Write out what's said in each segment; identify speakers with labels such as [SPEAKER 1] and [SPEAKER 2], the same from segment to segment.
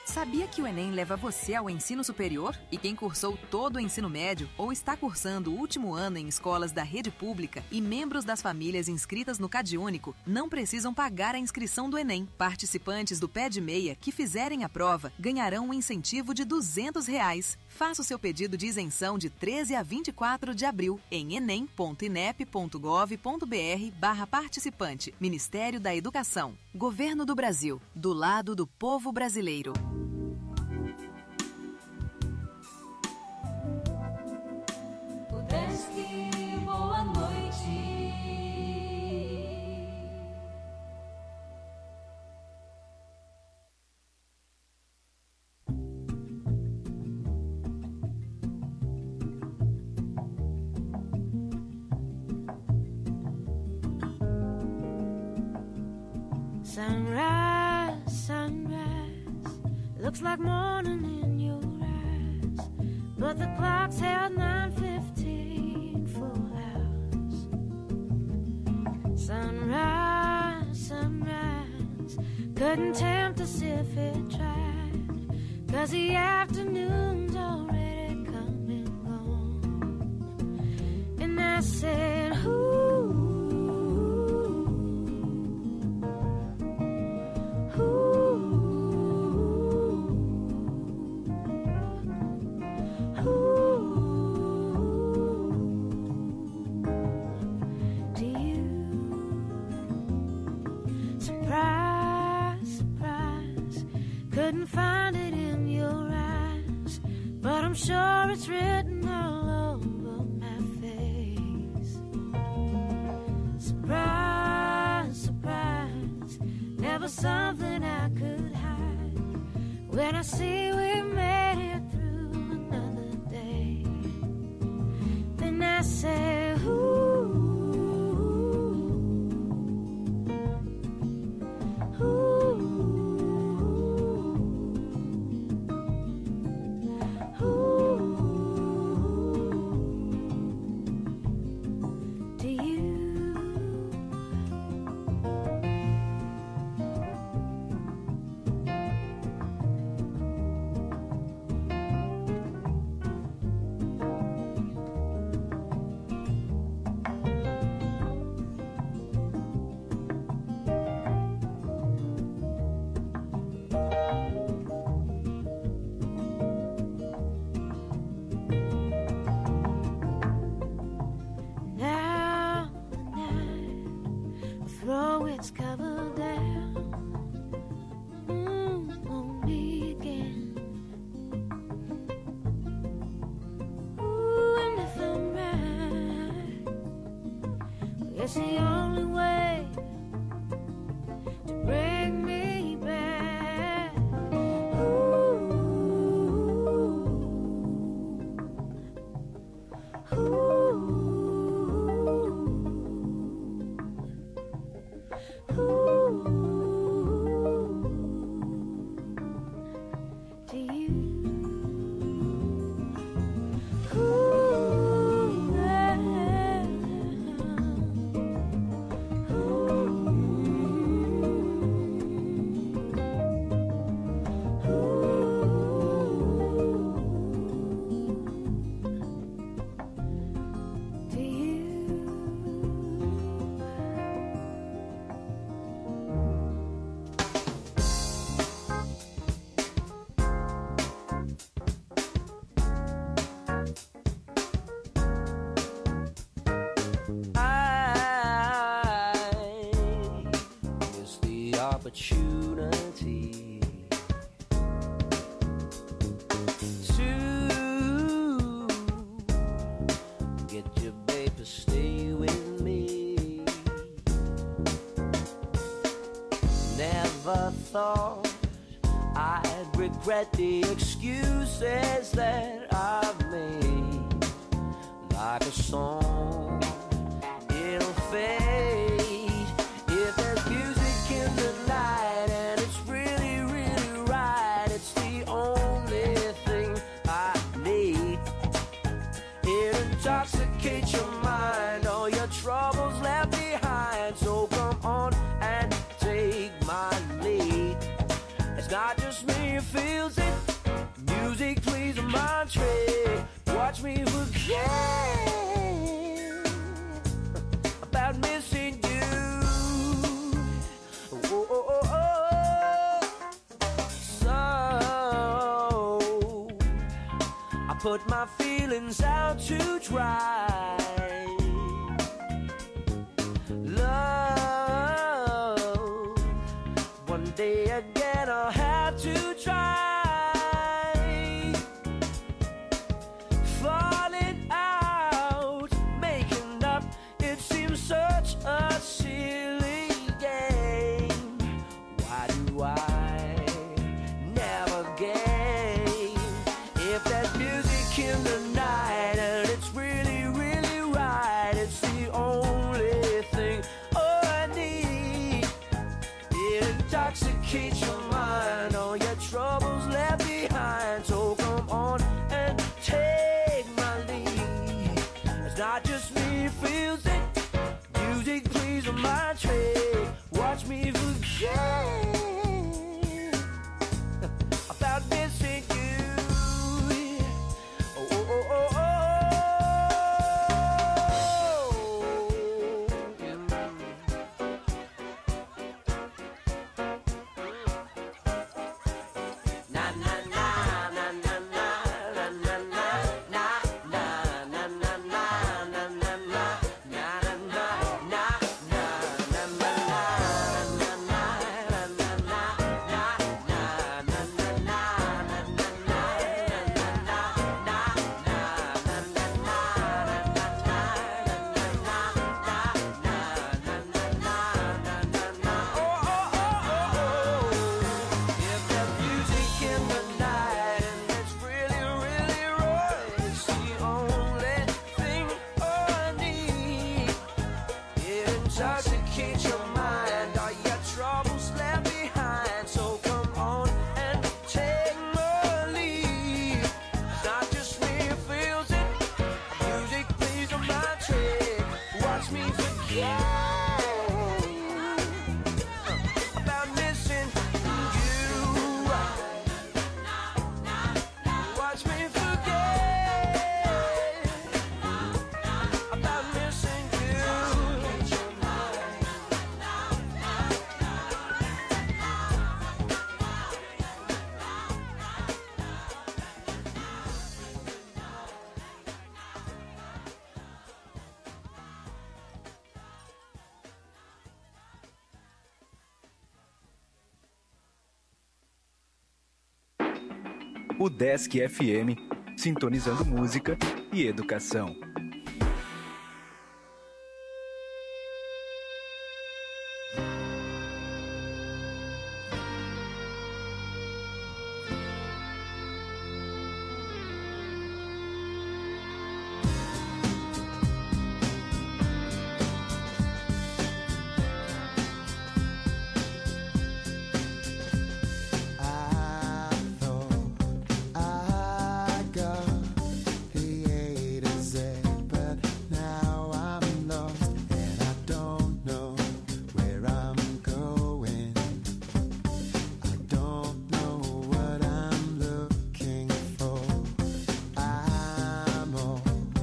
[SPEAKER 1] Sabia que o Enem leva você ao ensino superior? E quem cursou todo o ensino médio ou está cursando o último ano em escolas da rede pública e membros das famílias inscritas no CadÚnico não precisam pagar a inscrição do Enem. Participantes do Pé de Meia que fizerem a prova ganharão um incentivo de R$200. Faça o seu pedido de isenção de 13 a 24 de abril em enem.inep.gov.br/participante. Ministério da Educação. Governo do Brasil. Do lado do povo brasileiro.
[SPEAKER 2] Boa noite.
[SPEAKER 3] Sunrise, sunrise, looks like morning in your eyes, but the clock's held 9:15 full hours. Sunrise, sunrise, couldn't tempt us if it tried, 'cause the afternoon's already come and gone. And I said, ooh, couldn't find it in your eyes, but I'm sure it's written all over my face. Surprise, surprise, never something I could hide. When I see we made it through another day, then I say, ooh, ooh.
[SPEAKER 4] Opportunity to get your babe to stay with me. Never thought I'd regret the excuses that I've made. Like a song, it'll fade if there's music in the night and it's really, really right. It's the only thing I need. It intoxicates your mind, all your troubles left behind. So come on and take my lead. It's not just just me feels it. Music plays a mantra. Watch me forget about missing you. Oh, oh, oh, oh. So I put my feelings out to dry. Love, one day again I'll have to try. Falling out, making up, it seems such a silly game. Why do I never gain? If there's music in the night and it's really, really right, it's the only thing I need. It intoxicates your mind, all your troubles left behind. So come on and take my lead. It's not just me who feels it. Music plays on my tray. Watch me forget about missing you. Oh, oh, oh, oh, oh. Na na na na na na na na na na na na na na na na na If there's music in the night and it's really, really right, it's the only thing I need. It intoxicates your mind, all your troubles left behind. So come on and take my lead. It's not just me who feels it. Music plays on my track. Watch me forget about missing you. Watch me forget about missing you.
[SPEAKER 5] O Desk FM, sintonizando música e educação.
[SPEAKER 6] I got the A to Z, but now I'm lost and I don't know where I'm going. I don't know what I'm looking for. I'm all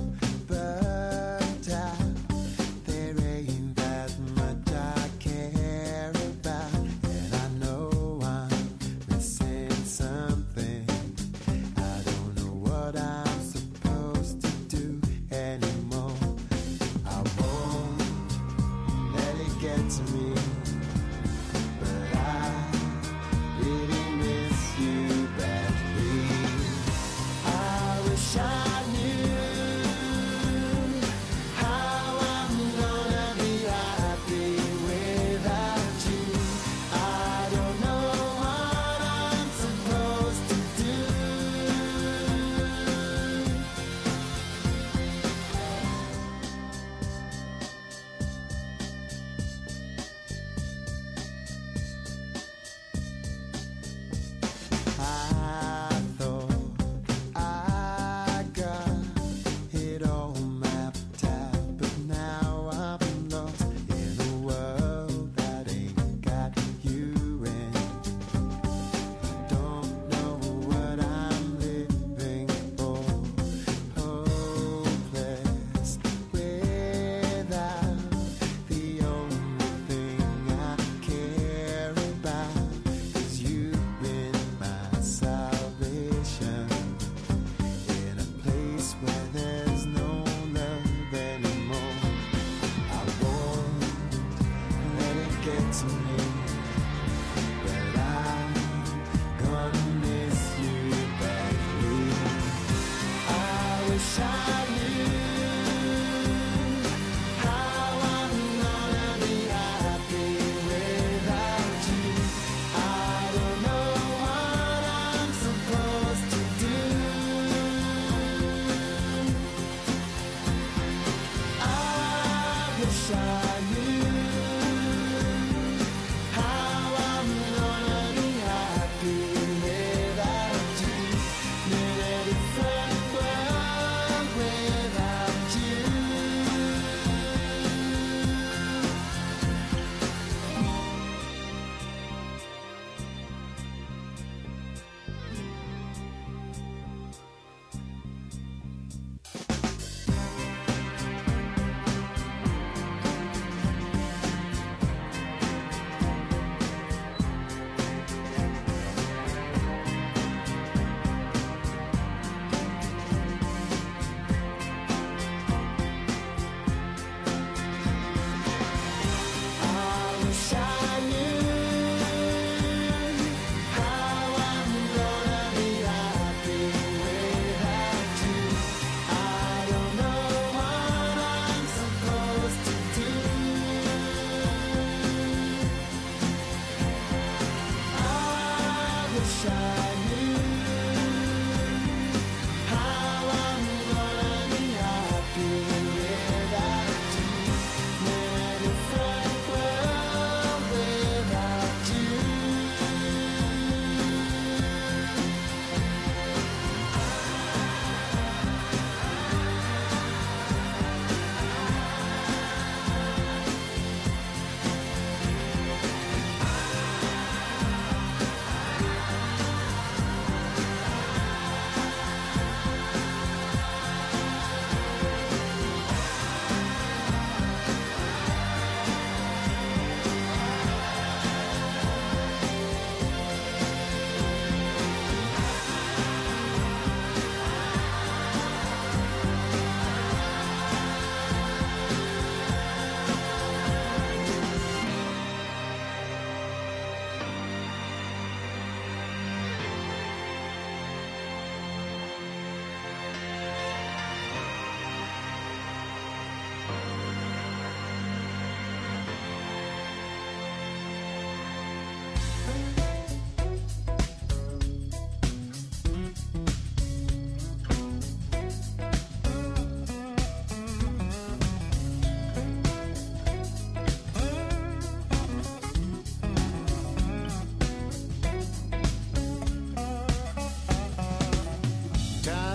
[SPEAKER 6] burnt out. There ain't that much I care about, and I know I'm missing something. I don't know what I'm supposed to do anymore. I won't let it get to me, but I really miss you badly. I wish I knew how I'm gonna be happy without you. I don't know what I'm supposed to do. I thought I got it all mapped out, but now I'm lost in a world that ain't got you in. I don't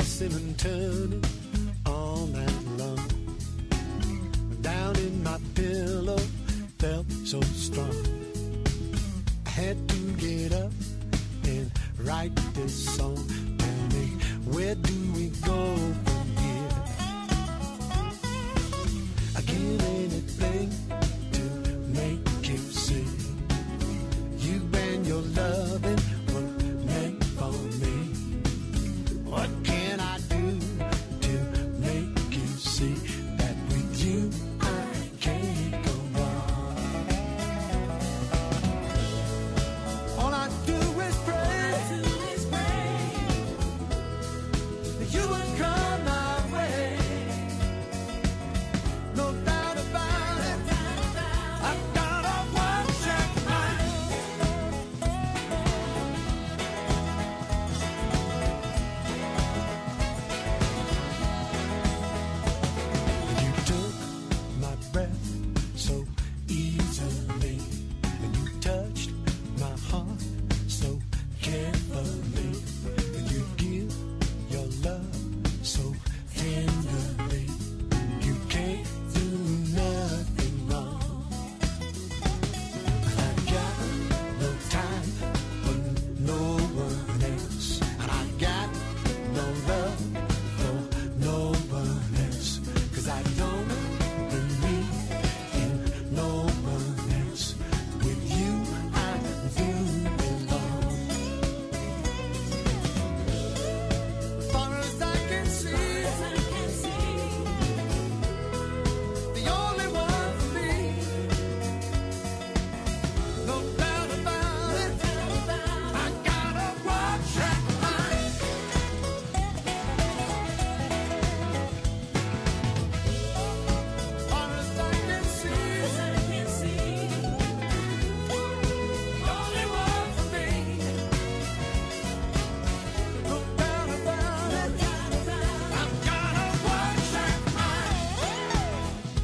[SPEAKER 6] tossing and turning all night long. Down in my pillow, felt so strong. I had to get up and write this song. Tell me, where do we go from here? I get anything to make you see. You and your loving were meant for me. What can I do to make you see that with you I can't go wrong? All I do is pray that you would come my way. No doubt about it, I've got a one-track mind. You took my breath so easily, and you touched my heart so carefully, and you give your love so tenderly. You can't do nothing wrong. I got no time for no one else, and I got no love for no one else, 'cause I don't believe in no one else. With you I do belong. Far as I can see, the only one for me. No doubt about it, I got a one-track mind. Far as I can see, the only one for me. No doubt about it, I've got a one-track mind.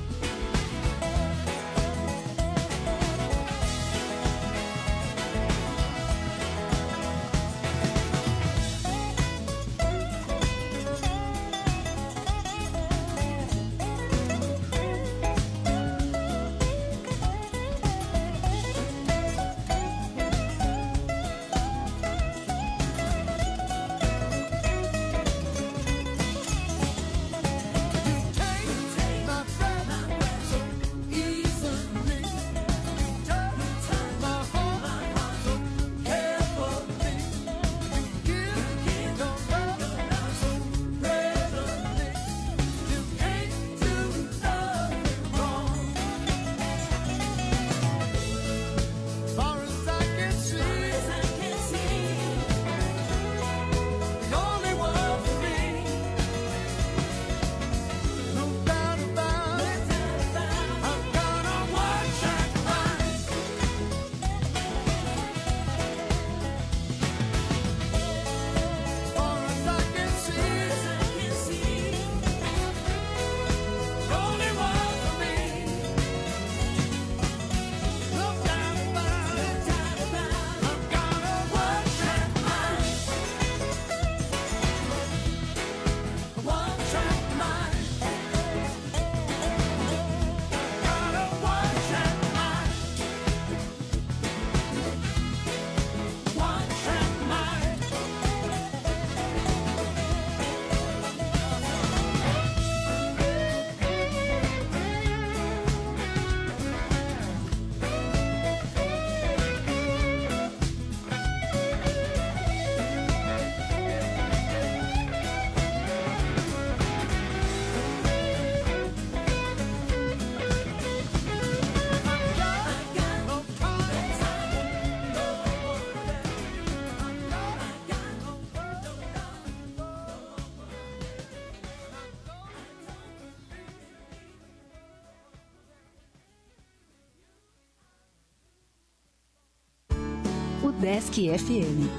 [SPEAKER 6] Take my breath so easily, touch my heart so carefully, give your love so readily. You can't do nothing wrong. Far as I can see, the only one for me. No doubt about it, I've got a one-track mind. Far as I can see, the only one for me. No doubt about it, I've got a one-track mind. One-track mind. Got a one-track mind. One-track mind. No
[SPEAKER 1] O Desk FM.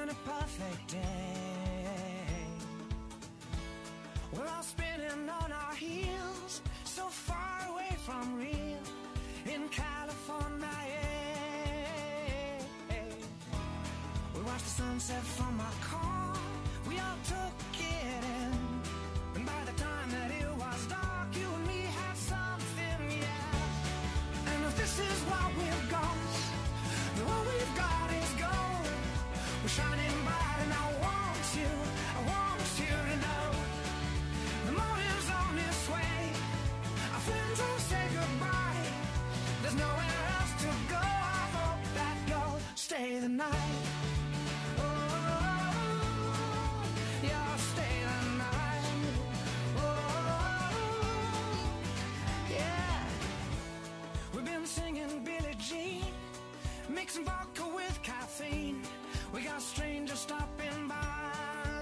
[SPEAKER 7] a perfect day. We're all spinning on our heels, so far away from real in California. We watched the sunset from our car, we all took it in, and by the time that it was dark, you and me had something, yeah. And if this is what we've got, then what we've got is gold. We're shining bright and I want you to know the morning's on its way. Our friends will say goodbye, there's nowhere else to go. I hope that you'll stay the night. Mixing vodka with caffeine, we got strangers stopping by,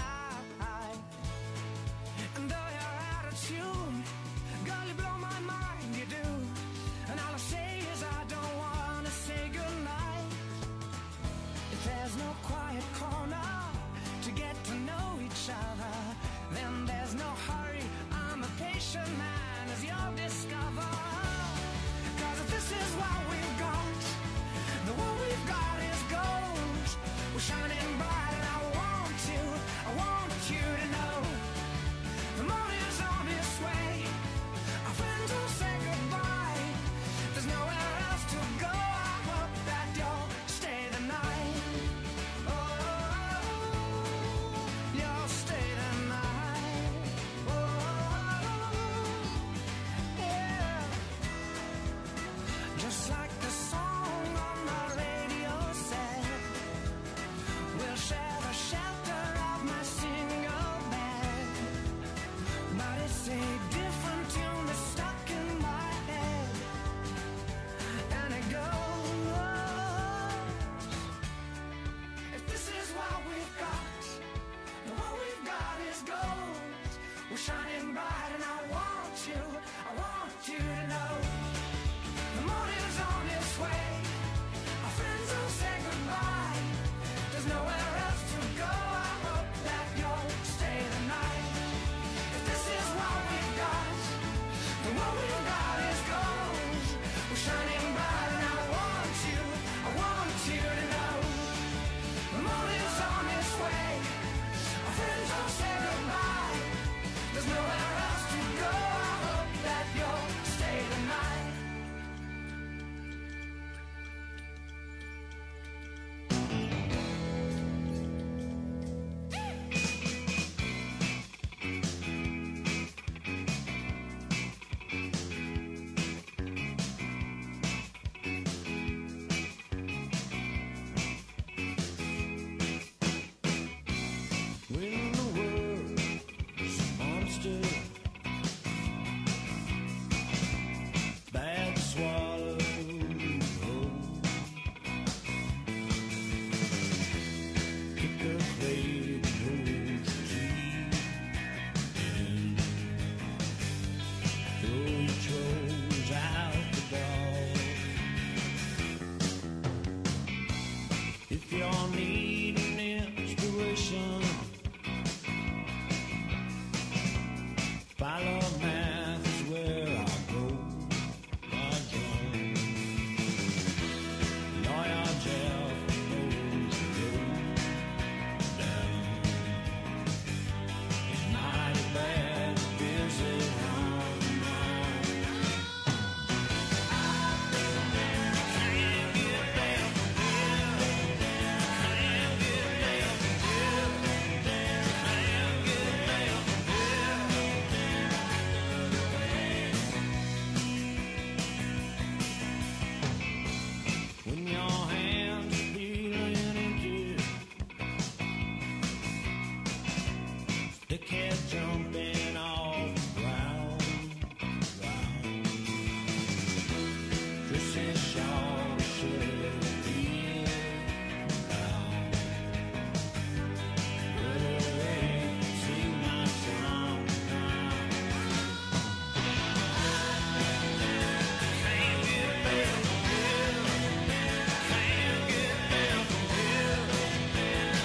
[SPEAKER 7] and though you're out of tune, girl, you blow my mind, you do. And all I say is I don't wanna say goodnight. If there's no quiet corner to get to know each other, then there's no hurry. I'm a patient man, as you'll discover. 'Cause if this is what we've got, the what we've got is gold. We're shining bright and I want you to know the morning's on its way. Our friends will say goodbye, there's nowhere else to go. I hope that you'll stay the night. Oh, you'll stay the night. Oh, yeah. Just like the song on the radio said, we'll share the shelter of my single bed. But it's a different tune that's stuck in my head, and it goes, if this is what we've got, then what we've got is gold. We're shining bright and I want you to know the morning's on its way. Our friends will say goodbye, there's nowhere else to go. I hope that you'll stay the night. If this is what we've got, then what we've got is gold. We're shining bright and I want you to know the morning's on its way. Our friends will say goodbye, there's nowhere else to go. I hope that you'll stay the night. When the world's monster, bad to swallow, pick a plate and hold your teeth, throw your chores out the door. If you're needing inspiration, follow math is where I go. I join Lawyer Jeff knows the road down. It's mighty bad, busy on the mind. Can't get down from here. Can't get down from here. Can't get down from here. When your hands are feeling empty, dickhead jumping off the ground. Chris's short shirt feel down. Put away, sing my song now. Can't get down from here. Can't get down from here.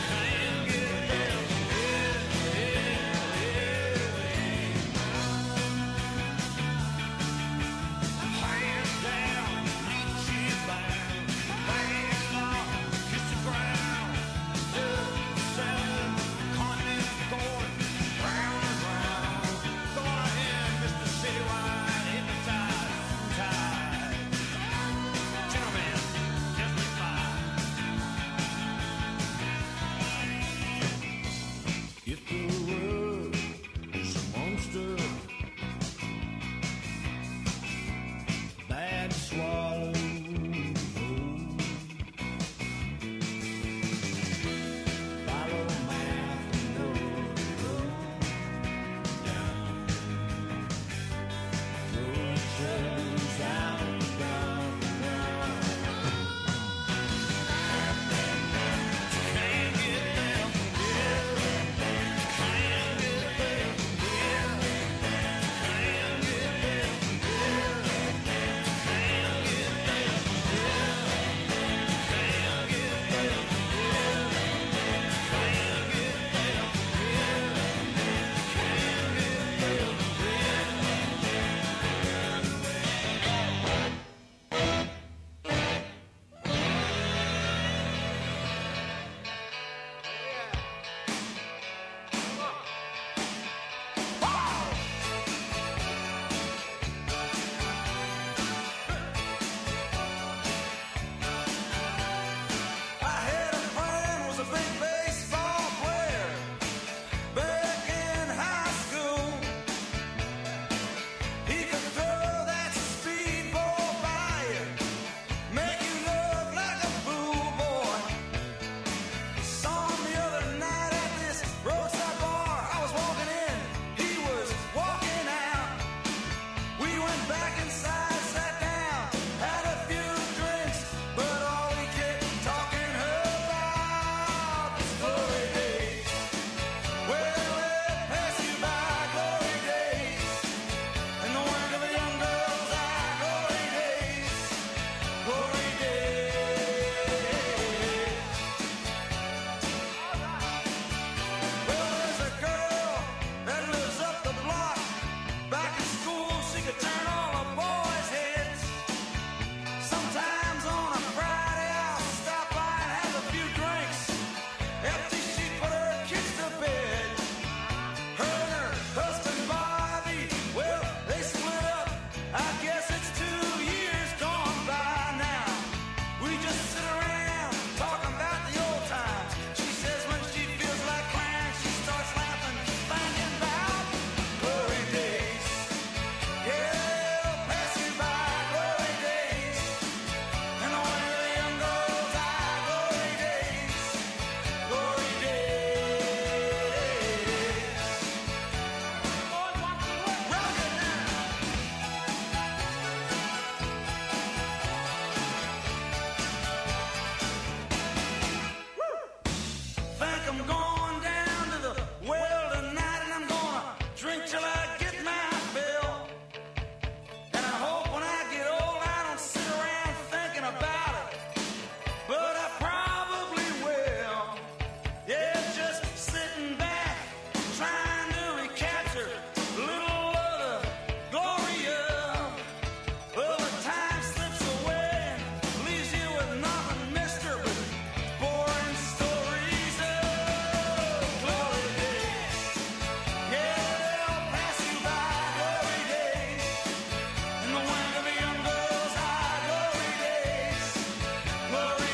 [SPEAKER 8] going down to the well tonight, and I'm gonna drink till I get my fill. And I hope when I get old I don't sit around thinking about it, but I probably will. Yeah, just sitting back, trying to recapture a little of the glory of. Well, the time slips away and leaves you with nothing, mister, but boring stories of glory days. Yeah, they'll pass you by, glory days. In the wind of a young girl's eye, glory days. Glory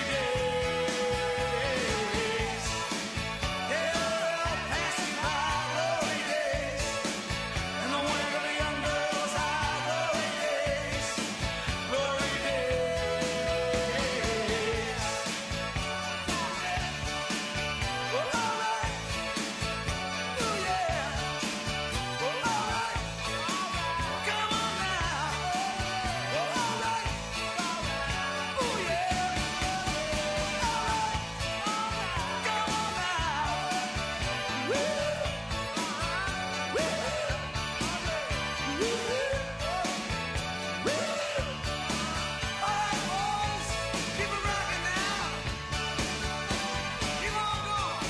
[SPEAKER 8] days. Yeah, they'll pass you by, glory days. In the wind of a young girl's eye, glory days. Glory days. Well, all right. Ooh, yeah. Well, all right. Come on now. Well, all right. Ooh, yeah. All right. Come on now. Woo. Woo. Woo. Woo. All right, boys. Keep it rocking now. Keep on going.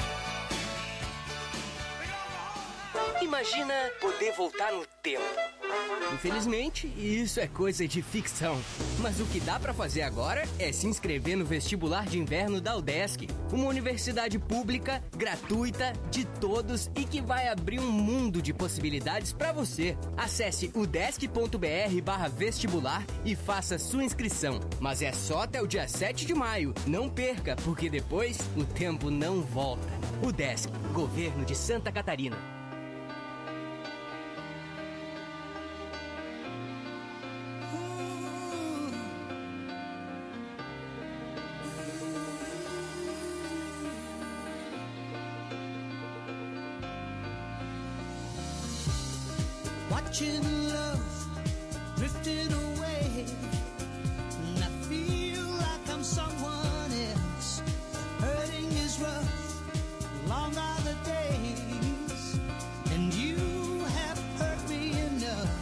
[SPEAKER 8] We're gonna go home now.
[SPEAKER 9] Imagina poder voltar no tempo. Infelizmente, isso é coisa de ficção. Mas o que dá pra fazer agora é se inscrever no vestibular de inverno da UDESC, uma universidade pública, gratuita, de todos e que vai abrir um mundo de possibilidades pra você. Acesse udesc.br/vestibular e faça sua inscrição. Mas é só até o dia 7 de maio. Não perca, porque depois o tempo não volta. UDESC, Governo de Santa Catarina.
[SPEAKER 10] Watching love drifting away, and I feel like I'm someone else. Hurting is rough, long are the days, and you have hurt me enough.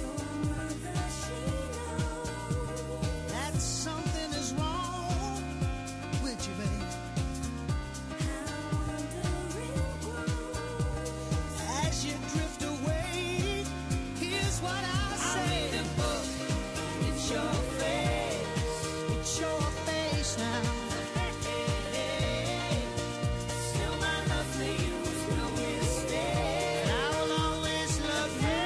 [SPEAKER 10] That something is wrong with you, babe. As you drift away, here's what I say. I read a book, it's your face. It's your face now. Still my love for you is no mistake. And I will always love you.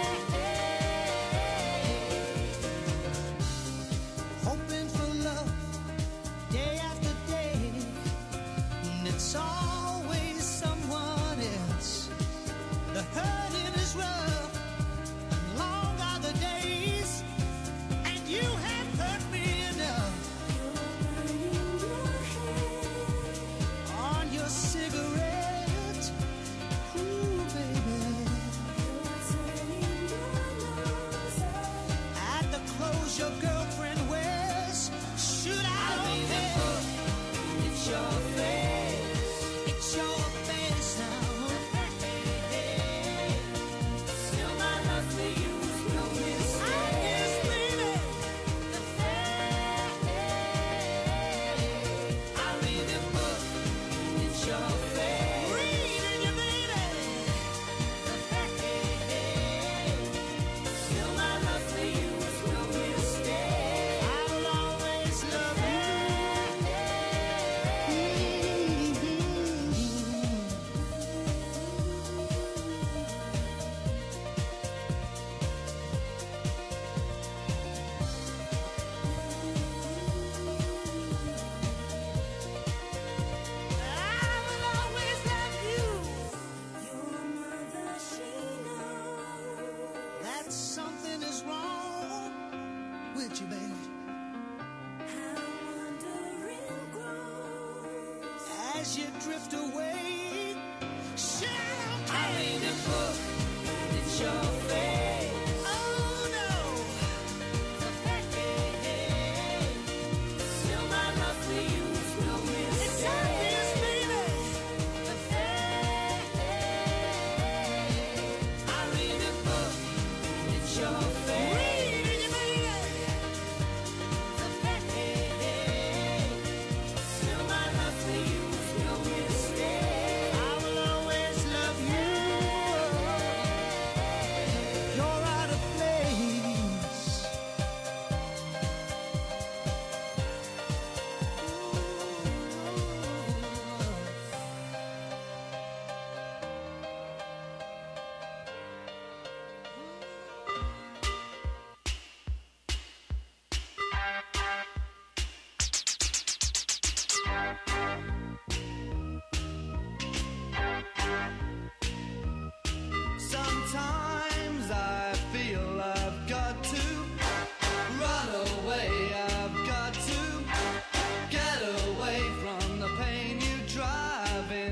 [SPEAKER 10] Hoping for love day after day, and it's always someone else. The hurting is rough, and long are the days, and you have hurt me enough. On your cigarette, ooh baby. At the clothes your girlfriend wears, should I read a book? It's your face. It's your face now. Still my love for you is no mistake. I guess, baby, the fact I read a book, it's your face. Reading you, baby. The fact still my love for you is no mistake. I will always love you. I will always love you. Your mother, she knows that something is wrong with you, baby. How wondering grows as you drift away. Shout, I read a book, it's your face. Oh no, the fact still my love for you is no mistake. It's obvious, baby.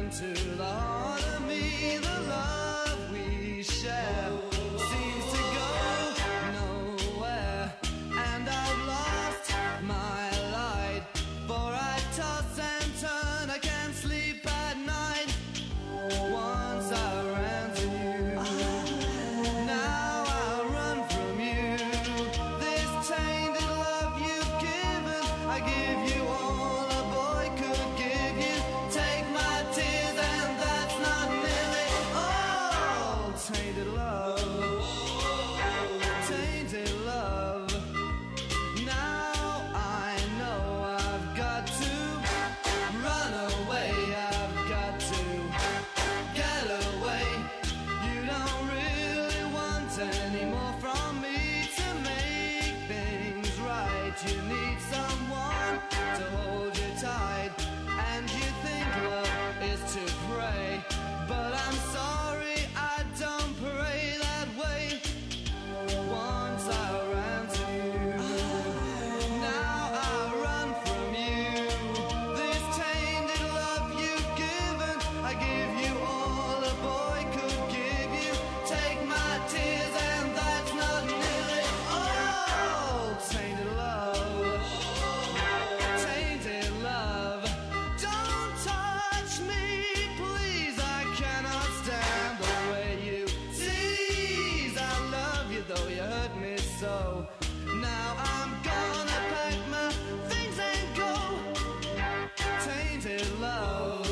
[SPEAKER 7] into the heart of me. The love we share seems to go nowhere, and I've lost my light, for I toss and turn, I can't sleep at night. Once I ran to you, now I run from you. This tainted love you've given, I give you all a boy could give you. Take my tears and that's not nearly all. Tainted love, tainted love. Now I know I've got to run away, I've got to get away. You don't really want any more from me to make things right. You need someone to hold you tight, and you think love is to pray, but I'm sorry, I don't pray that way. Once I ran to you, now I run from you. This tainted love you've given, I give you all a boy could give you. Take my tears and that's not nearly all. Tainted love, tainted love. Don't touch me, please, I cannot stand the way you tease. I love you though you hurt me so. Now I'm gonna pack my things and go. Tainted love,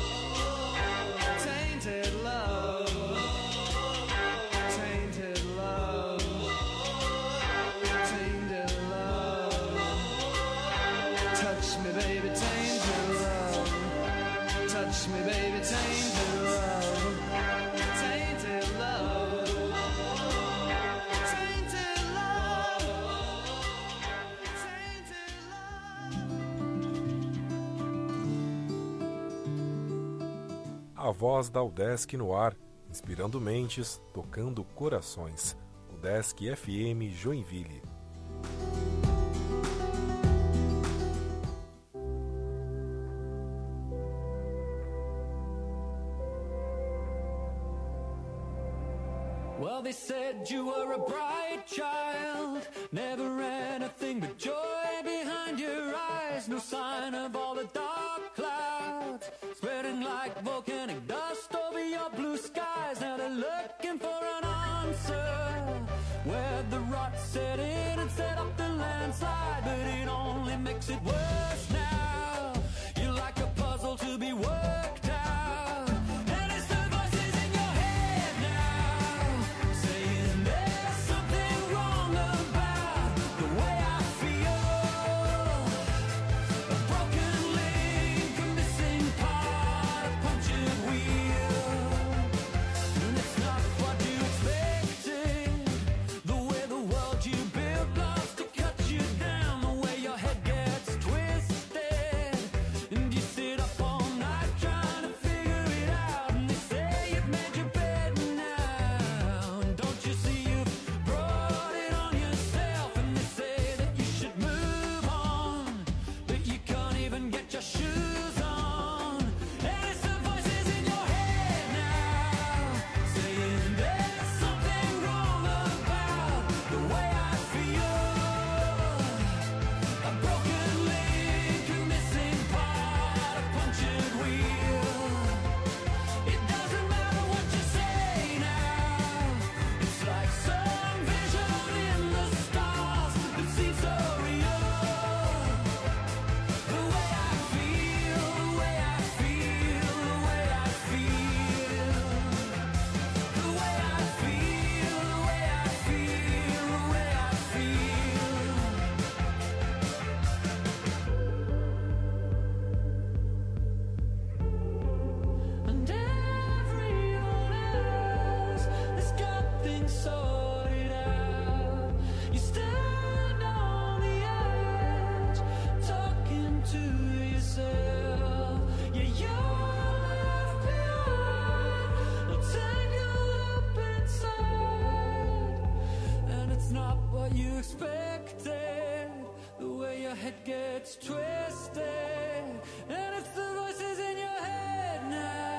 [SPEAKER 7] tainted love, tainted love, tainted love. Touch me, baby, tainted love. Touch me, baby, tainted love. Tainted love, tainted love, tainted
[SPEAKER 11] A voz da UDESC no ar, inspirando mentes, tocando corações. UDESC FM Joinville.
[SPEAKER 12] Well, they said you were a bright child, never anything but joy behind your eyes. No sign of all the dark clouds spreading like volcanic dust over your blue skies. Now they're looking for an answer where the rot set in and set up the landslide, but it only makes it worse now. You're like a puzzle to be worked out. And it's the voices in your head now saying there's something wrong about the way I feel. A broken link, a missing part, a punctured wheel. And it's not what you expected. The way the world you built loves to cut you down. The way your head gets twisted, and you sit up all night trying to figure it out. And they say you've made your bed now, and don't you see you've brought it on yourself. And they say that you should move on, but you can't even get your shoes on. And it's the voices in your head now saying there's something wrong about the way I feel. A broken link, a missing part, a punctured wheel. It doesn't matter what you say now. It's like some vision in the stars that seems so real. The way I feel, the way I feel, the way I feel. The way I feel, the way I feel, the way I feel. And everyone else has got things sorted out. You stand on the edge, talking to yourself. Yeah, you're left behind, or tangled up inside. And it's not what you expected. The way your head gets twisted, and it's the voices in your head now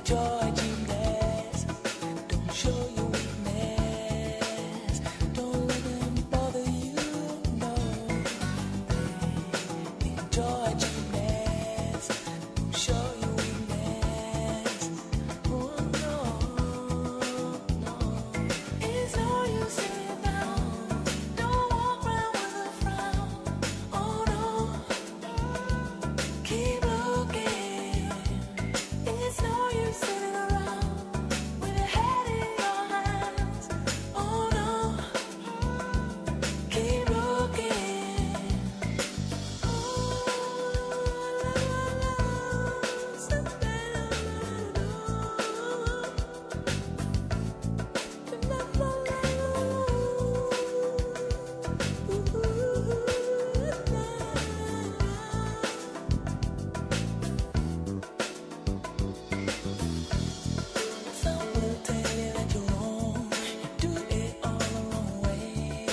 [SPEAKER 13] Enjoy gymnast. Don't show your weakness. Don't let them bother you. No. Enjoy gymnast. Don't show your weakness. Oh no, no. It's no use sitting down. Don't walk around with a frown. Oh no. Keep looking. It's no use sitting around with your head in your hands. Oh no. Keep looking. Oh, la, la, la, something I do. La, la, la, Some will tell you that you're wrong. You do it all the wrong way.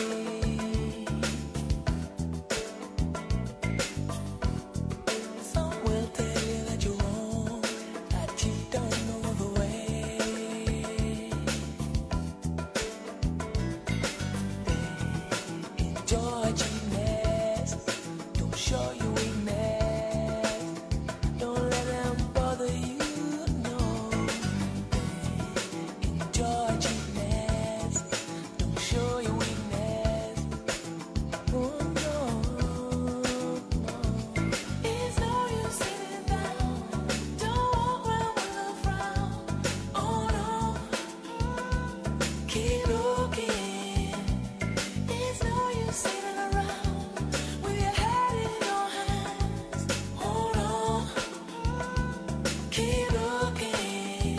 [SPEAKER 13] Some will tell you that you're wrong, that you don't know the way. Enjoy gymnast. Don't show your weakness. Don't let them bother you. No. Enjoy gymnast. Don't show your weakness. Oh no, no. It's no use sitting down. Don't walk around with a frown. Oh no. Keep looking. It's no use sitting around with your head in your hands. Hold on. Keep looking.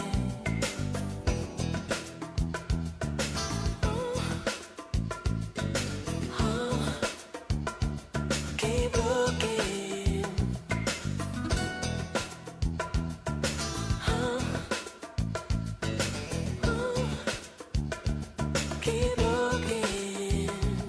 [SPEAKER 13] Keep looking. Keep looking.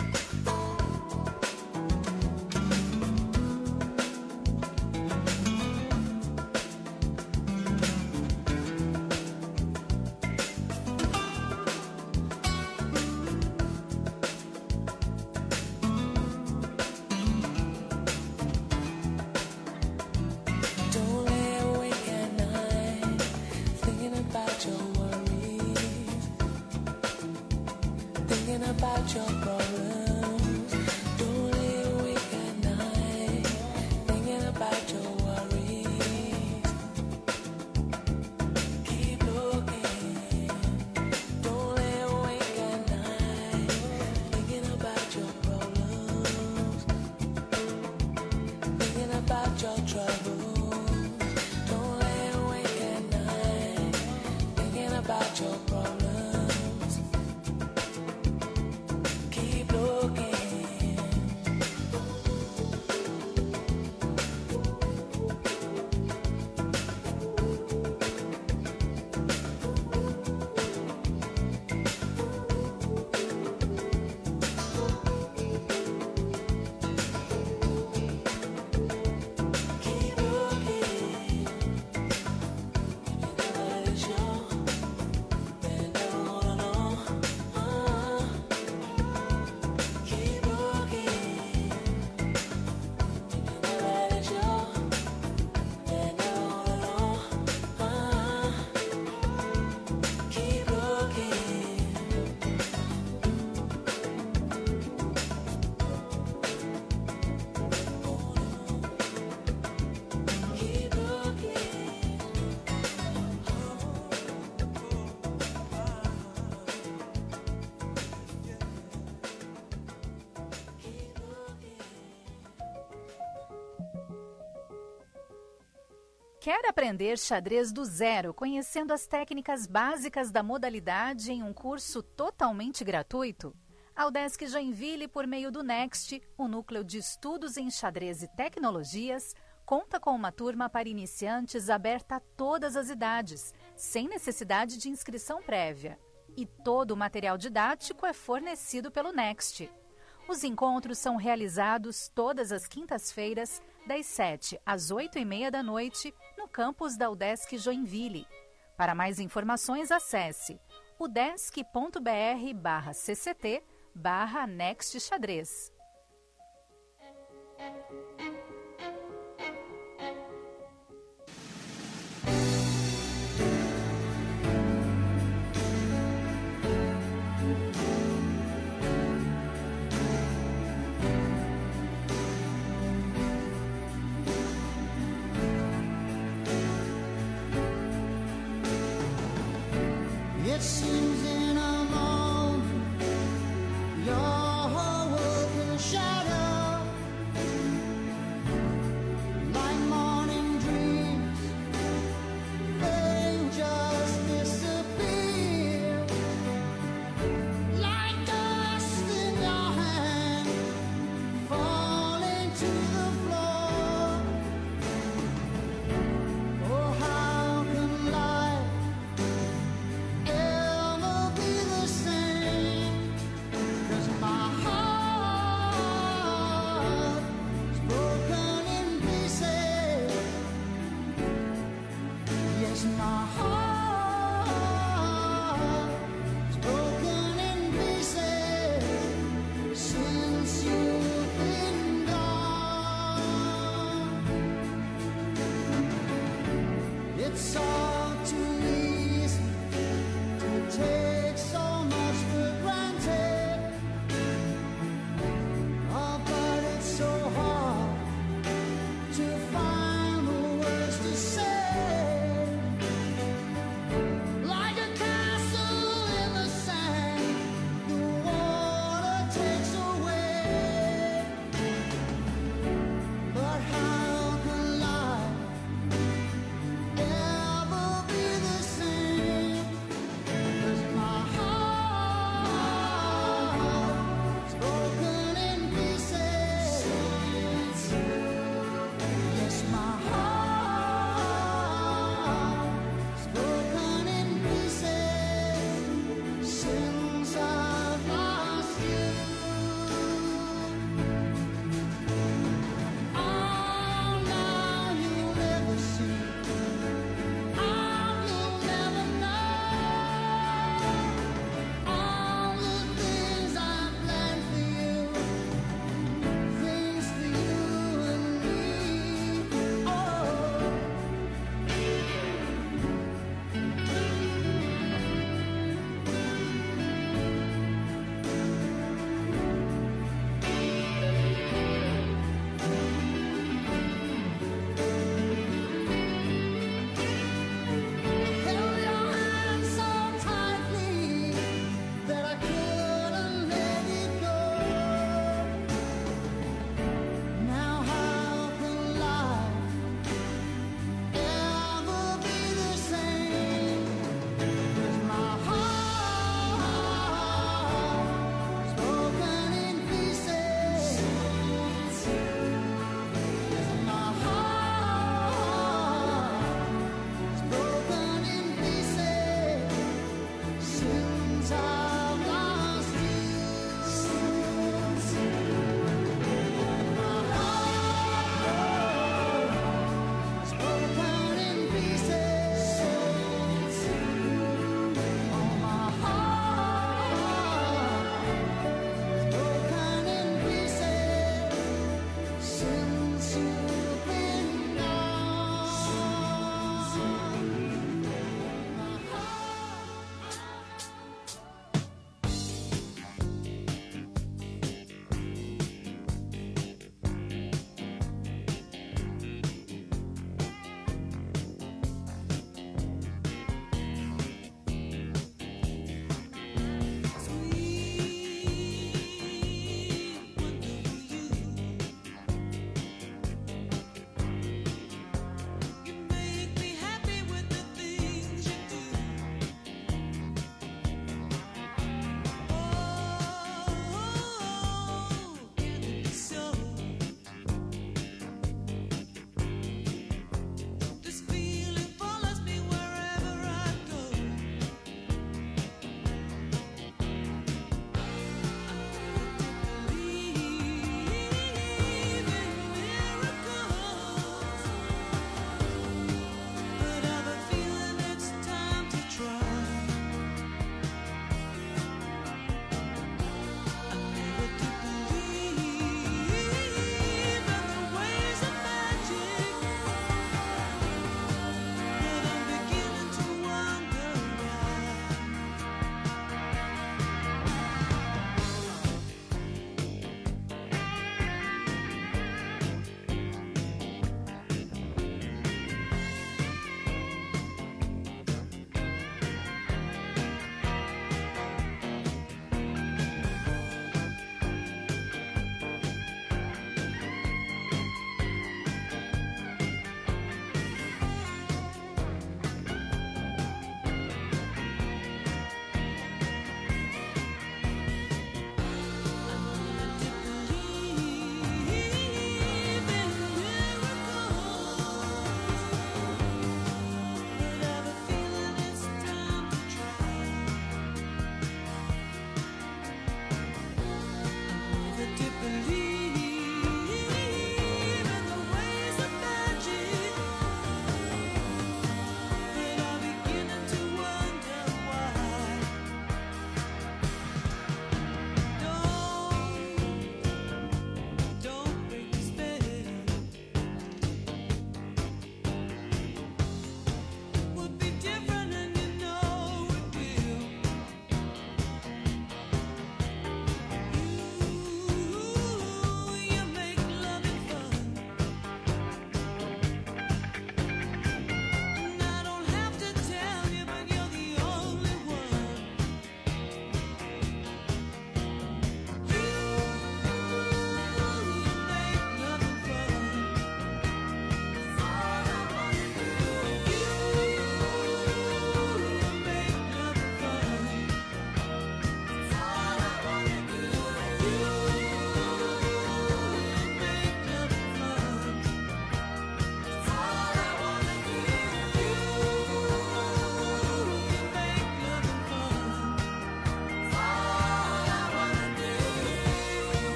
[SPEAKER 13] Don't lay awake at night thinking about your worries, thinking about your problems. Don't lay awake at night thinking about your worries. Keep looking. Don't lay awake at night thinking about your problems, thinking about your troubles. Don't lay awake at night thinking about your problems. Keep looking. Keep looking. Let it show. Bend on. Keep looking. Let it show. Bend on. Keep looking. Keep looking.
[SPEAKER 14] Quer aprender xadrez do zero, conhecendo as técnicas básicas da modalidade em um curso totalmente gratuito? A UDESC Joinville, por meio do Next, o Núcleo de Estudos em Xadrez e Tecnologias, conta com uma turma para iniciantes aberta a todas as idades, sem necessidade de inscrição prévia. E todo o material didático é fornecido pelo Next. Os encontros são realizados todas as quintas-feiras, das 7 às 8h30 da noite, no campus da UDESC Joinville. Para mais informações, acesse udesc.br/cct/Next Xadrez.
[SPEAKER 10] It seems in a moment your whole world will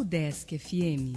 [SPEAKER 15] Udesc FM.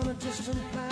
[SPEAKER 10] a distant planet.